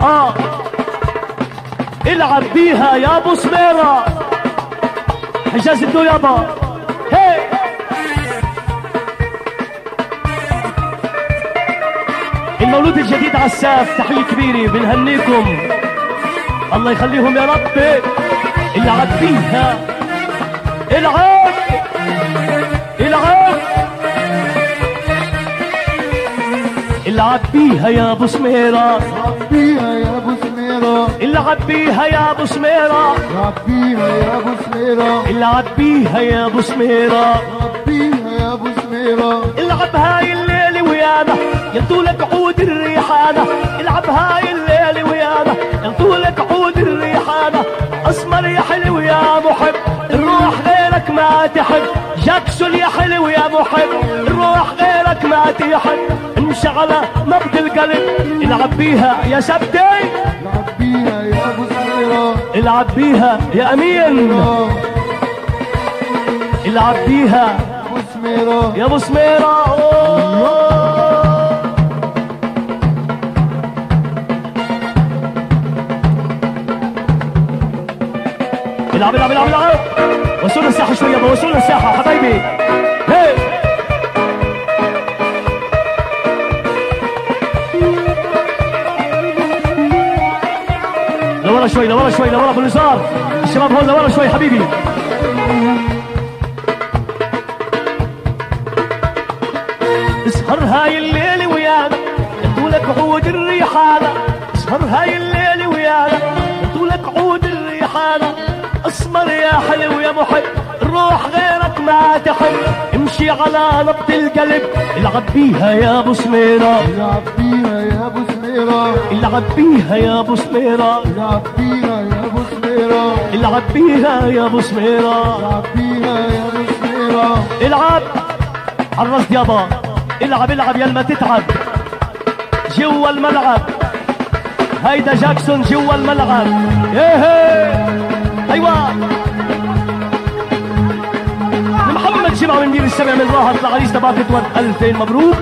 العب بيها يا ابو سميرة. حجاز الدو يابا. هي المولود الجديد عساف، تحية كبيرة بنهنيكم، الله يخليهم يا ربي. العب بيها، العب العب العب بيها يا ابو سميرة. العب بيها يا ابو سميرة. العب بيها يا ابو سميرة. العب بيها يا ابو سميرة. العب بيها يا ابو سميرة. العب بيها يا ابو سميرة. العب هاي الليل ويانا ينطولك عود الريحانة. العب هاي الليل ويانا ينطولك عود الريحانة. اسمر يا حلو يا محب، الروح غيرك ما تحب. جاكسون يا حلو يا محب، الروح غيرك ما تحب. امشي على نبض القلب. العب بيها يا سبتي. العب بيها يا ابو سميرة. العب بيها يا امين. العب بيها ابو سميرة. يا ابو سميرة. العب العب العب العب. وصلنا الساحة شوية، وصلنا الساحة حبايبي. هي لورا شوي، لورا شوي، لورا باليسار. الشباب هون لورا شوي حبيبي. اسهر هاي الليل ويانا يطولك عود الريحانة. اسهر هاي الليل ويانا يطولك عود الريحانة. اسمر يا حلو يا محب، الروح غيرك ما تحب. امشي على نبض القلب. العب بيها يا ابو سميرة. العب بيها يا ابو سميرة. العب بيها يا ابو سميرة. العب بيها يا ابو سميرة. العب بيها يا ابو سميرة. العب بيها يا ابو سميرة. العب عرفت يابا. العب العب يا ما تتعب جوا الملعب. هيدا جاكسون جوا الملعب. ايه ايوه. محمد جمعة من دير السبع من راحة العريس تبعت ورد 2000 مبروك.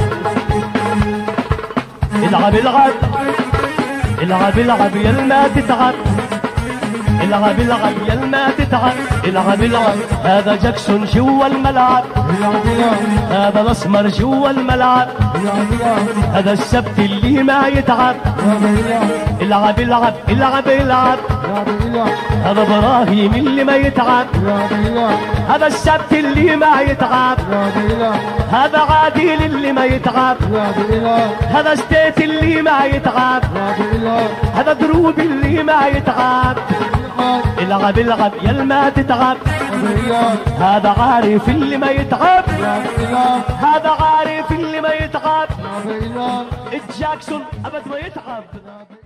العب العب العب العب يا ما تتعب. العب العب يا ما تتعب. العب العب. هذا جاكسون جوا الملعب. العب العب. هذا الاسمر جوا الملعب. العب العب. هذا السبت اللي ما يتعب. العب العب العب العب. هذا ابراهيم اللي ما يتعب. هذا السبت اللي ما يتعب. هذا عادل اللي ما يتعب. هذا ستيت اللي ما يتعب. هذا دروب اللي ما يتعب. العب العب يا ما تتعب. هذا عارف اللي ما يتعب. هذا عارف اللي ما يتعب. جاكسون ابد ما يتعب.